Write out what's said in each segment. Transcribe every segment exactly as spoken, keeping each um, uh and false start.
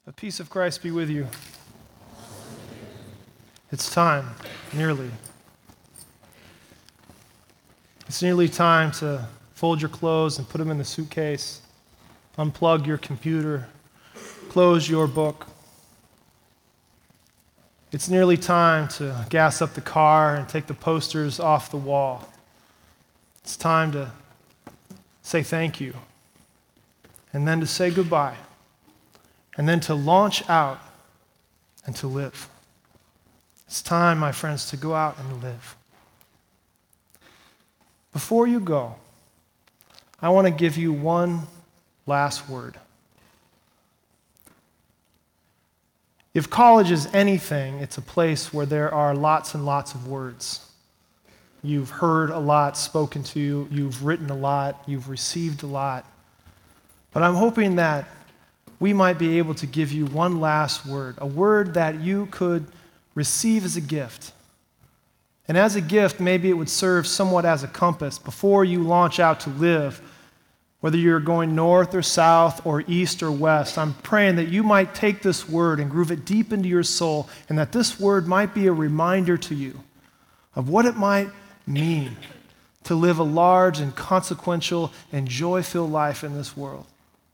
The peace of Christ be with you. It's time, nearly. It's nearly time to fold your clothes and put them in the suitcase, unplug your computer, close your book. It's nearly time to gas up the car and take the posters off the wall. It's time to say thank you, and then to say goodbye, and then to launch out and to live. It's time, my friends, to go out and live. Before you go, I want to give you one last word. If college is anything, it's a place where there are lots and lots of words. You've heard a lot spoken to you, you've written a lot, you've received a lot. But I'm hoping that we might be able to give you one last word, a word that you could receive as a gift. And as a gift, maybe it would serve somewhat as a compass before you launch out to live, whether you're going north or south or east or west. I'm praying that you might take this word and groove it deep into your soul, and that this word might be a reminder to you of what it might mean to live a large and consequential and joy-filled life in this world.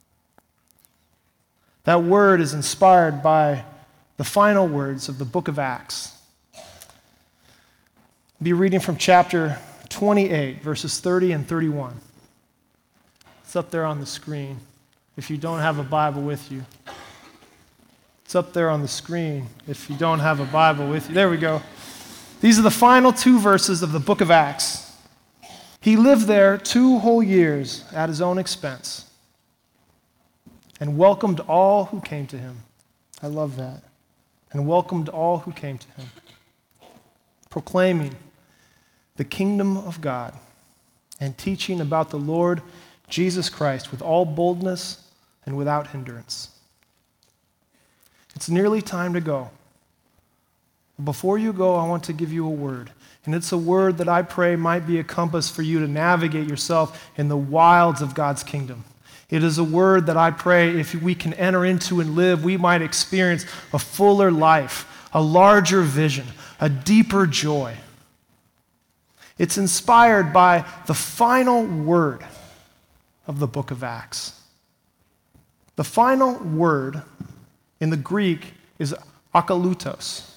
That word is inspired by the final words of the book of Acts. I'll be reading from chapter twenty-eight, verses thirty and thirty-one. It's up there on the screen if you don't have a Bible with you. It's up there on the screen if you don't have a Bible with you. There we go. These are the final two verses of the book of Acts. He lived there two whole years at his own expense and welcomed all who came to him. I love that. And welcomed all who came to him, proclaiming the kingdom of God and teaching about the Lord Jesus Christ with all boldness and without hindrance. It's nearly time to go. Before you go, I want to give you a word. And it's a word that I pray might be a compass for you to navigate yourself in the wilds of God's kingdom. It is a word that I pray if we can enter into and live, we might experience a fuller life, a larger vision, a deeper joy. It's inspired by the final word of the book of Acts. The final word in the Greek is akalutos.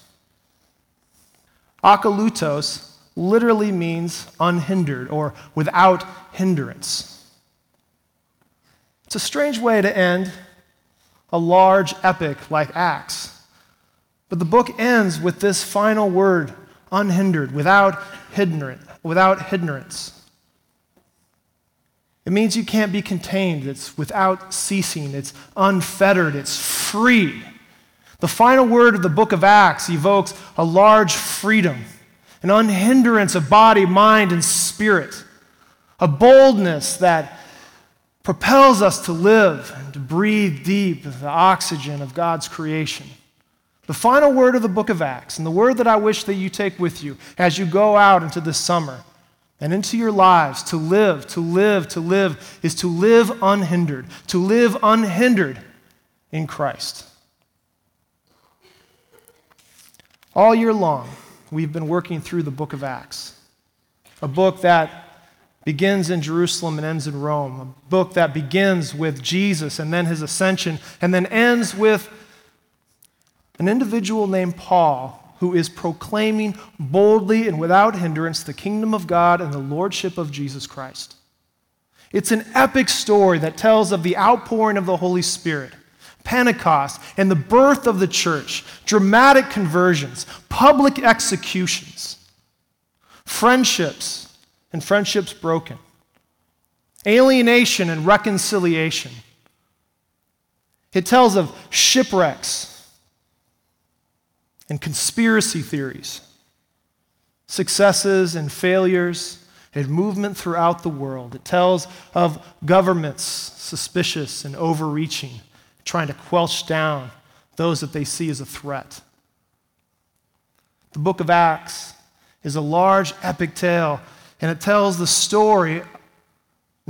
Akalutos literally means unhindered or without hindrance. It's a strange way to end a large epic like Acts. But the book ends with this final word, unhindered, without hindrance. Without hindrance. It means you can't be contained. It's without ceasing. It's unfettered. It's free. The final word of the book of Acts evokes a large freedom, an unhindrance of body, mind, and spirit, a boldness that propels us to live and to breathe deep the oxygen of God's creation. The final word of the book of Acts, and the word that I wish that you take with you as you go out into this summer and into your lives to live, to live, to live, is to live unhindered, to live unhindered in Christ. All year long, we've been working through the book of Acts, a book that begins in Jerusalem and ends in Rome, a book that begins with Jesus and then his ascension, and then ends with an individual named Paul who is proclaiming boldly and without hindrance the kingdom of God and the lordship of Jesus Christ. It's an epic story that tells of the outpouring of the Holy Spirit, Pentecost, and the birth of the church, dramatic conversions, public executions, friendships, and friendships broken, alienation and reconciliation. It tells of shipwrecks and conspiracy theories, successes and failures, and movement throughout the world. It tells of governments suspicious and overreaching, trying to quelch down those that they see as a threat. The book of Acts is a large epic tale, and it tells the story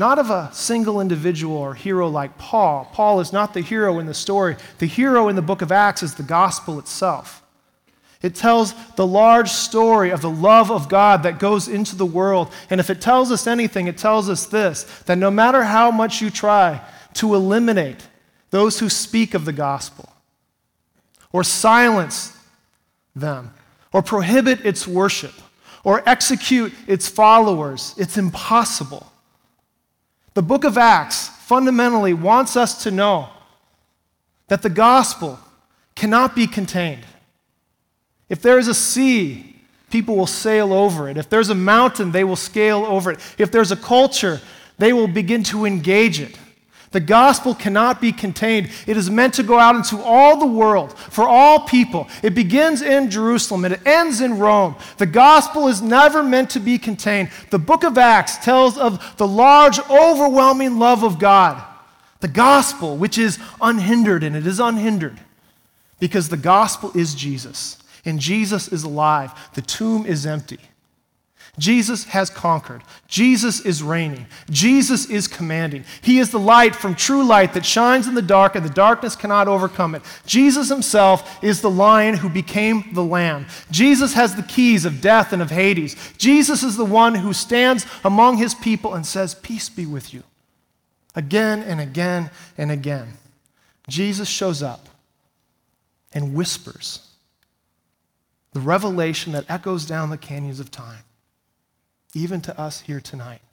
not of a single individual or hero like Paul. Paul is not the hero in the story. The hero in the book of Acts is the gospel itself. It tells the large story of the love of God that goes into the world. And if it tells us anything, it tells us this, that no matter how much you try to eliminate those who speak of the gospel, or silence them, or prohibit its worship, or execute its followers, it's impossible. The book of Acts fundamentally wants us to know that the gospel cannot be contained. If there is a sea, people will sail over it. If there's a mountain, they will scale over it. If there's a culture, they will begin to engage it. The gospel cannot be contained. It is meant to go out into all the world, for all people. It begins in Jerusalem and it ends in Rome. The gospel is never meant to be contained. The book of Acts tells of the large, overwhelming love of God. The gospel, which is unhindered, and it is unhindered because the gospel is Jesus, and Jesus is alive. The tomb is empty. Jesus has conquered. Jesus is reigning. Jesus is commanding. He is the light from true light that shines in the dark, and the darkness cannot overcome it. Jesus himself is the lion who became the lamb. Jesus has the keys of death and of Hades. Jesus is the one who stands among his people and says, "Peace be with you." Again and again and again, Jesus shows up and whispers the revelation that echoes down the canyons of time, even to us here tonight.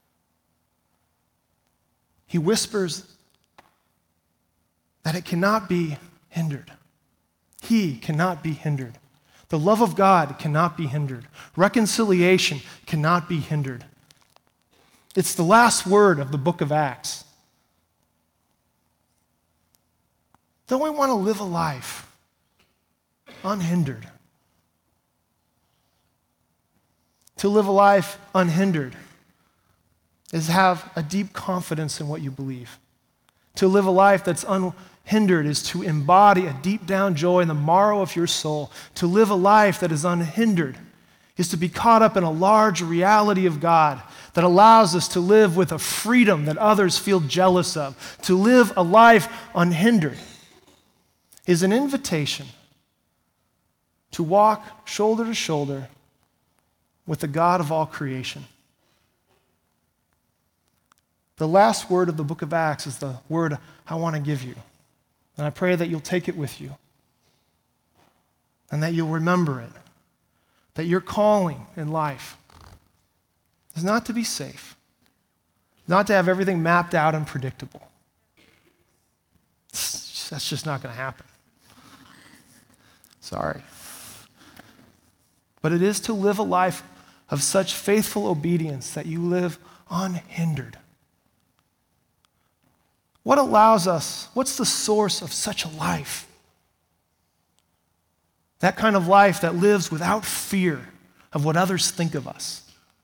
He whispers that it cannot be hindered. He cannot be hindered. The love of God cannot be hindered. Reconciliation cannot be hindered. It's the last word of the book of Acts. Don't we want to live a life unhindered? To live a life unhindered is have a deep confidence in what you believe. To live a life that's unhindered is to embody a deep down joy in the marrow of your soul. To live a life that is unhindered is to be caught up in a large reality of God that allows us to live with a freedom that others feel jealous of. To live a life unhindered is an invitation to walk shoulder to shoulder with the God of all creation. The last word of the book of Acts is the word I want to give you. And I pray that you'll take it with you and that you'll remember it. That your calling in life is not to be safe, not to have everything mapped out and predictable. That's just not going to happen. Sorry. But it is to live a life of such faithful obedience that you live unhindered. What allows us, what's the source of such a life? That kind of life that lives without fear of what others think of us.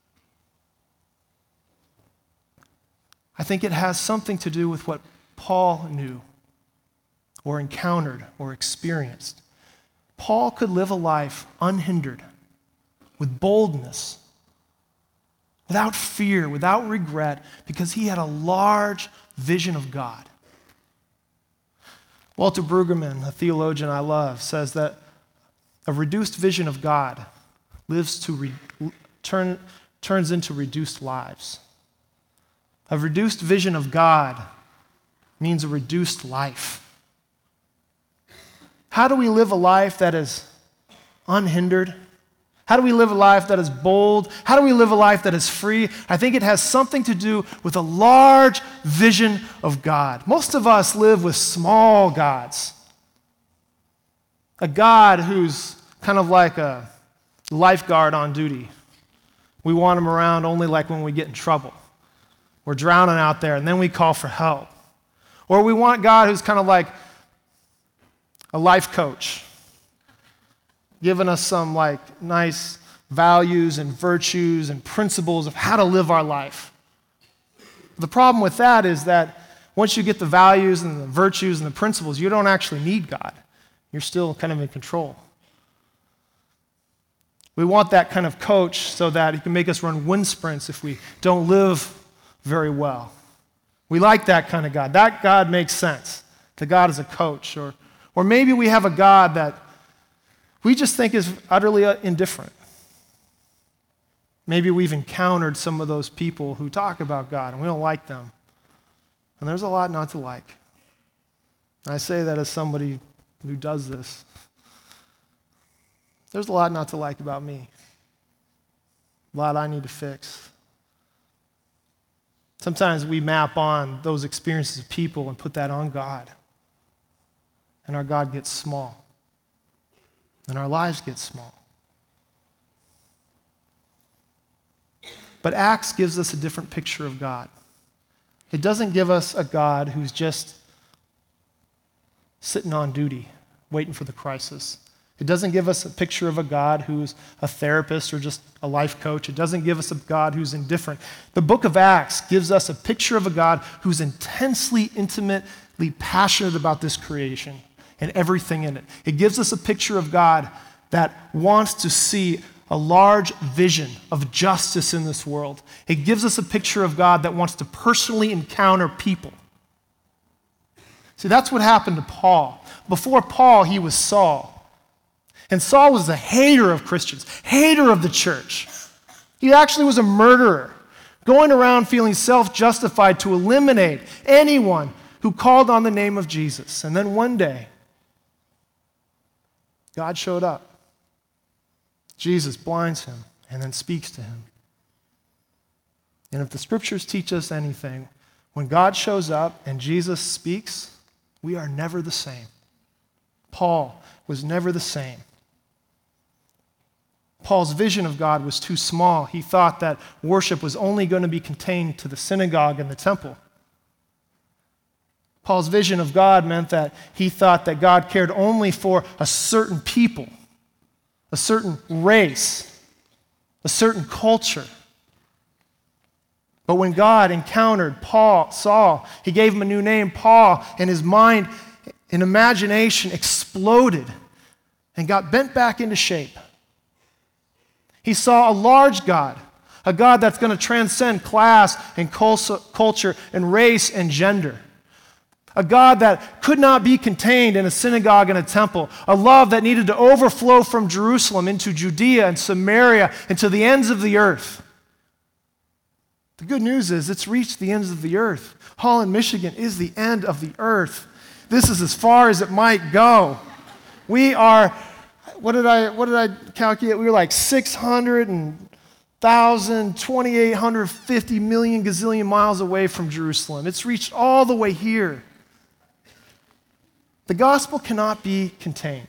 I think it has something to do with what Paul knew or encountered or experienced. Paul could live a life unhindered, with boldness, without fear, without regret, because he had a large vision of God. Walter Brueggemann, a theologian I love, says that a reduced vision of God lives to re- turn, turns into reduced lives. A reduced vision of God means a reduced life. How do we live a life that is unhindered? How do we live a life that is bold? How do we live a life that is free? I think it has something to do with a large vision of God. Most of us live with small gods. A God who's kind of like a lifeguard on duty. We want him around only like when we get in trouble. We're drowning out there, and then we call for help. Or we want God who's kind of like a life coach, giving us some like nice values and virtues and principles of how to live our life. The problem with that is that once you get the values and the virtues and the principles, you don't actually need God. You're still kind of in control. We want that kind of coach so that he can make us run wind sprints if we don't live very well. We like that kind of God. That God makes sense. The God is a coach. Or, or maybe we have a God that we just think is utterly indifferent. Maybe we've encountered some of those people who talk about God and we don't like them. And there's a lot not to like. I say that as somebody who does this. There's a lot not to like about me. A lot I need to fix. Sometimes we map on those experiences of people and put that on God. And our God gets small. And our lives get small. But Acts gives us a different picture of God. It doesn't give us a God who's just sitting on duty, waiting for the crisis. It doesn't give us a picture of a God who's a therapist or just a life coach. It doesn't give us a God who's indifferent. The book of Acts gives us a picture of a God who's intensely, intimately passionate about this creation and everything in it. It gives us a picture of God that wants to see a large vision of justice in this world. It gives us a picture of God that wants to personally encounter people. See, that's what happened to Paul. Before Paul, he was Saul. And Saul was a hater of Christians, hater of the church. He actually was a murderer, going around feeling self-justified to eliminate anyone who called on the name of Jesus. And then one day, God showed up. Jesus blinds him and then speaks to him. And if the scriptures teach us anything, when God shows up and Jesus speaks, we are never the same. Paul was never the same. Paul's vision of God was too small. He thought that worship was only going to be contained to the synagogue and the temple. Paul's vision of God meant that he thought that God cared only for a certain people, a certain race, a certain culture. But when God encountered Paul, Saul, he gave him a new name, Paul, and his mind and imagination exploded and got bent back into shape. He saw a large God, a God that's going to transcend class and culture and race and gender. A God that could not be contained in a synagogue and a temple. A love that needed to overflow from Jerusalem into Judea and Samaria and to the ends of the earth. The good news is it's reached the ends of the earth. Holland, Michigan is the end of the earth. This is as far as it might go. We are, what did I, what did I calculate? We were like six hundred thousand, twenty-eight hundred fifty million gazillion miles away from Jerusalem. It's reached all the way here. The gospel cannot be contained.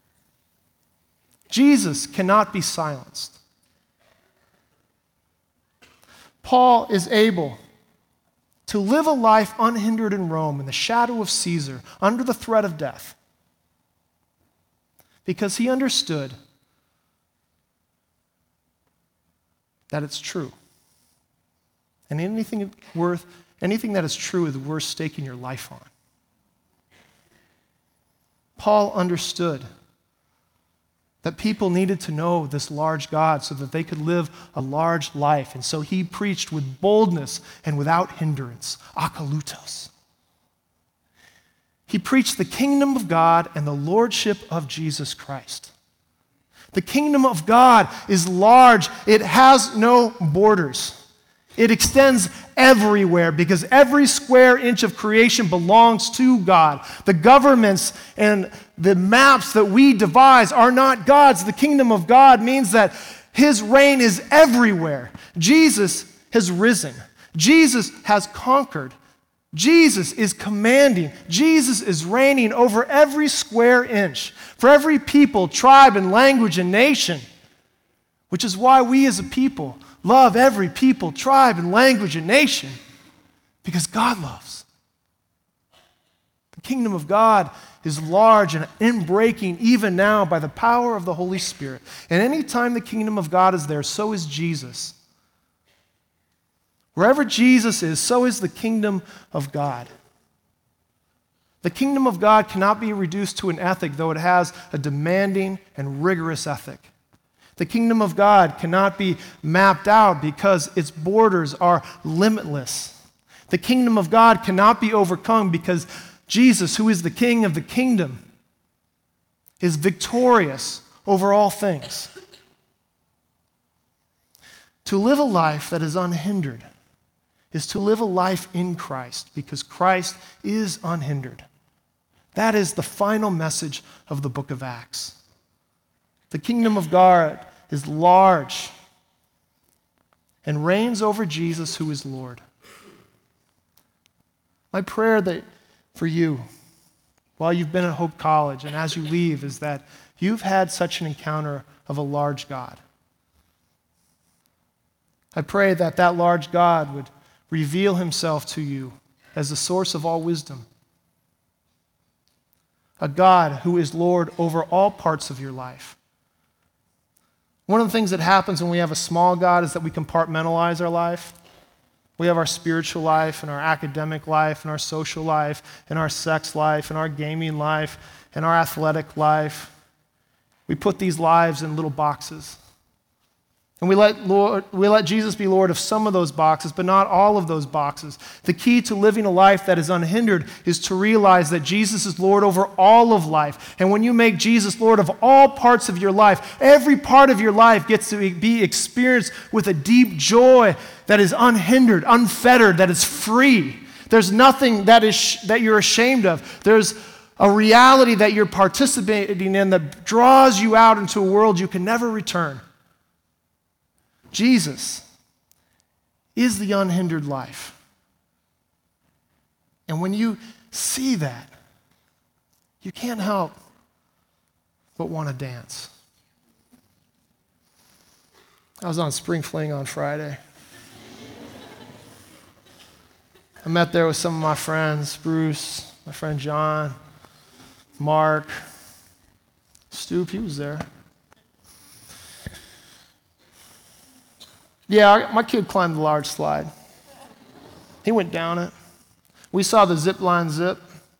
Jesus cannot be silenced. Paul is able to live a life unhindered in Rome in the shadow of Caesar, under the threat of death, because he understood that it's true. And anything worth, anything that is true is worth staking your life on. Paul understood that people needed to know this large God so that they could live a large life. And so he preached with boldness and without hindrance, akalutos. He preached the kingdom of God and the lordship of Jesus Christ. The kingdom of God is large. It has no borders. It extends everywhere because every square inch of creation belongs to God. The governments and the maps that we devise are not God's. The kingdom of God means that his reign is everywhere. Jesus has risen. Jesus has conquered. Jesus is commanding. Jesus is reigning over every square inch, for every people, tribe, and language and nation, which is why we as a people love every people, tribe, and language and nation, because God loves. The kingdom of God is large and inbreaking even now by the power of the Holy Spirit. And anytime the kingdom of God is there, so is Jesus. Wherever Jesus is, so is the kingdom of God. The kingdom of God cannot be reduced to an ethic, though it has a demanding and rigorous ethic. The kingdom of God cannot be mapped out because its borders are limitless. The kingdom of God cannot be overcome because Jesus, who is the king of the kingdom, is victorious over all things. To live a life that is unhindered is to live a life in Christ because Christ is unhindered. That is the final message of the book of Acts. The kingdom of God is large and reigns over Jesus, who is Lord. My prayer that for you, while you've been at Hope College and as you leave, is that you've had such an encounter of a large God. I pray that that large God would reveal himself to you as the source of all wisdom. A God who is Lord over all parts of your life. One of the things that happens when we have a small God is that we compartmentalize our life. We have our spiritual life and our academic life and our social life and our sex life and our gaming life and our athletic life. We put these lives in little boxes. And we let, Lord, we let Jesus be Lord of some of those boxes, but not all of those boxes. The key to living a life that is unhindered is to realize that Jesus is Lord over all of life. And when you make Jesus Lord of all parts of your life, every part of your life gets to be experienced with a deep joy that is unhindered, unfettered, that is free. There's nothing that is that you're ashamed of. There's a reality that you're participating in that draws you out into a world you can never return. Jesus is the unhindered life. And when you see that, you can't help but want to dance. I was on Spring Fling on Friday. I met there with some of my friends, Bruce, my friend John, Mark, Stoop, he was there. Yeah, my kid climbed the large slide. He went down it. We saw the zip line zip.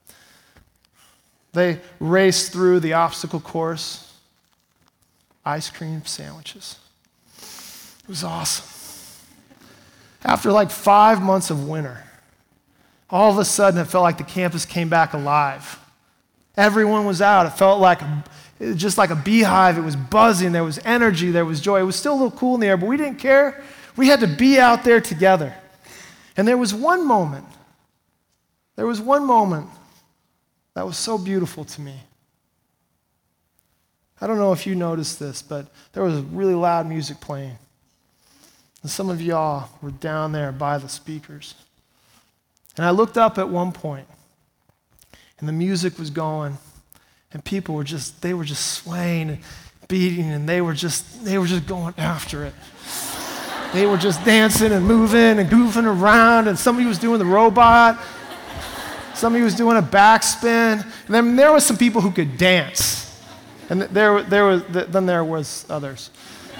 They raced through the obstacle course. Ice cream sandwiches. It was awesome. After like five months of winter, all of a sudden it felt like the campus came back alive. Everyone was out. It felt like a, it was just like a beehive. It was buzzing. There was energy. There was joy. It was still a little cool in the air, but we didn't care. We had to be out there together. And there was one moment. There was one moment that was so beautiful to me. I don't know if you noticed this, but there was really loud music playing. And some of y'all were down there by the speakers. And I looked up at one point, and the music was going, and people were just, they were just swaying and beating, and they were just, they were just going after it. They were just dancing and moving and goofing around, and somebody was doing the robot. Somebody was doing a backspin. And then there was some people who could dance. And there, there was, then there was others.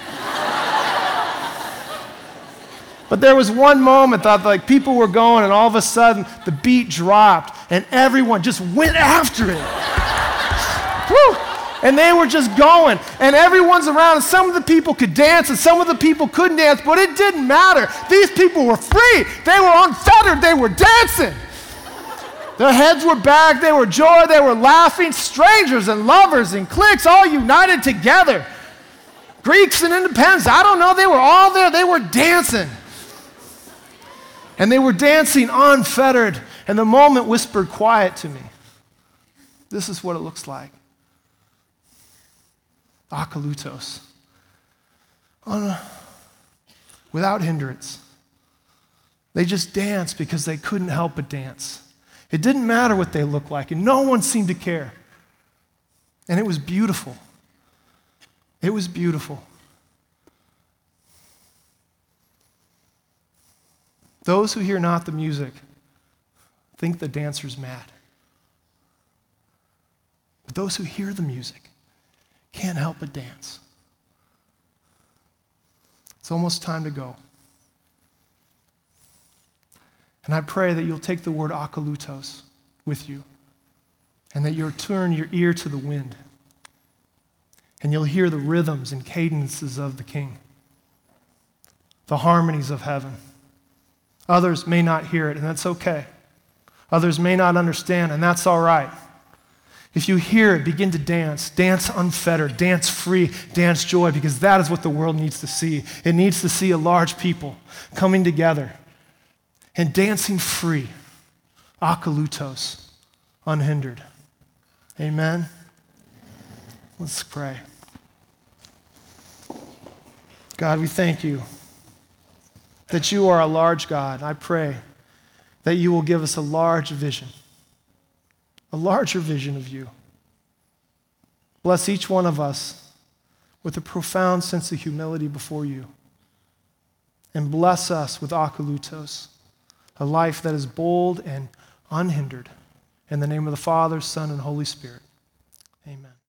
But there was one moment that like people were going, and all of a sudden the beat dropped, and everyone just went after it. Woo! And they were just going, and everyone's around, and some of the people could dance, and some of the people couldn't dance, but it didn't matter. These people were free. They were unfettered. They were dancing. Their heads were back. They were joy. They were laughing. Strangers and lovers and cliques all united together. Greeks and independents, I don't know. They were all there. They were dancing. And they were dancing unfettered. And the moment whispered quiet to me. This is what it looks like. Akalutos. On, without hindrance. They just danced because they couldn't help but dance. It didn't matter what they looked like, and no one seemed to care. And it was beautiful. It was beautiful. Those who hear not the music think the dancer's mad. But those who hear the music can't help but dance. It's almost time to go. And I pray that you'll take the word akalutos with you, and that you'll turn your ear to the wind. and you'll hear the rhythms and cadences of the King, the harmonies of heaven. Others may not hear it, and that's okay. Others may not understand, and that's all right. If you hear it, begin to dance. Dance unfettered, dance free, dance joy, because that is what the world needs to see. It needs to see a large people coming together and dancing free, akalutos, unhindered. Amen? Let's pray. God, we thank you that you are a large God. I pray that you will give us a large vision, a larger vision of you. Bless each one of us with a profound sense of humility before you. And bless us with akalutos, a life that is bold and unhindered. In the name of the Father, Son, and Holy Spirit. Amen.